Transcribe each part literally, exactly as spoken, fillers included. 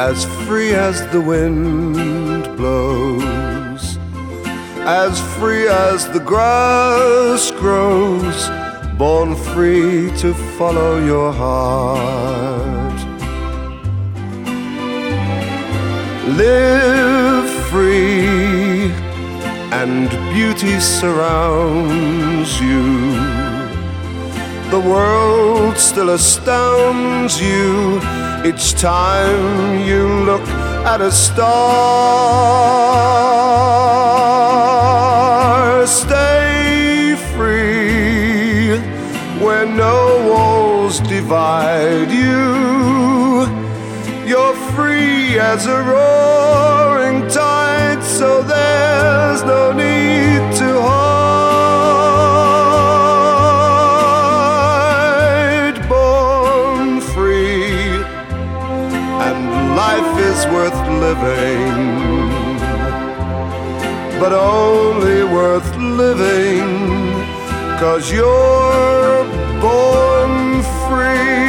as free as the wind blows, as free as the grass grows, born free to follow your heart. Live free and beauty surrounds you. The world still astounds you each time you look at a star. Stay free where no walls divide you. You're free as a roaring tide, so there's no need to hide. Born free, and life is worth living, but only worth living 'cause you're born free.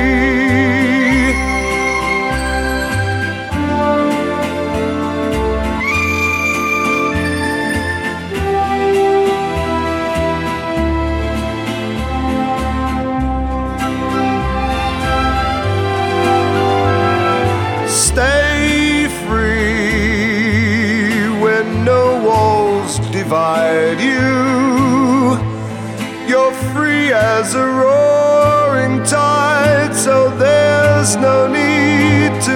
Divide you. You're free as a roaring tide, so there's no need to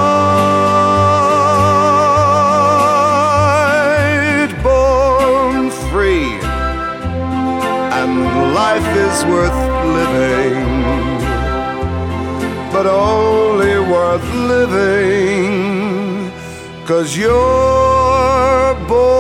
hide. Born free, and life is worth living, but only worth living 'cause you're born